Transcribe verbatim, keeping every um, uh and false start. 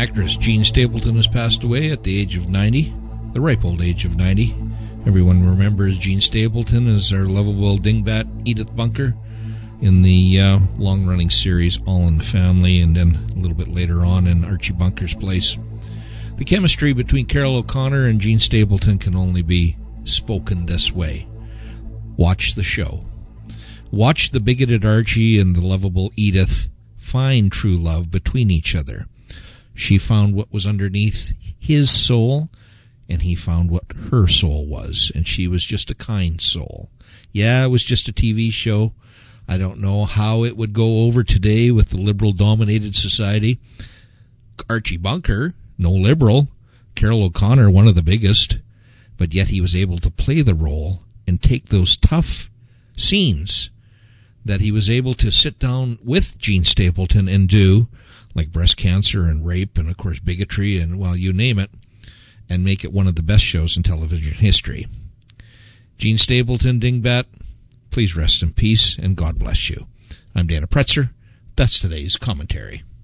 Actress Jean Stapleton has passed away at the age of ninety, the ripe old age of ninety. Everyone remembers Jean Stapleton as our lovable dingbat Edith Bunker in the uh, long-running series All in the Family, and then a little bit later on in Archie Bunker's place. The chemistry between Carol O'Connor and Jean Stapleton can only be spoken this way. Watch the show. Watch the bigoted Archie and the lovable Edith find true love between each other. She found what was underneath his soul, and he found what her soul was, and she was just a kind soul. Yeah, it was just a T V show. I don't know how it would go over today with the liberal-dominated society. Archie Bunker, no liberal. Carol O'Connor, one of the biggest. But yet he was able to play the role and take those tough scenes that he was able to sit down with Jean Stapleton and do, like breast cancer and rape and, of course, bigotry and, well, you name it, and make it one of the best shows in television history. Jean Stapleton, dingbat, please rest in peace, and God bless you. I'm Dana Pretzer. That's today's commentary.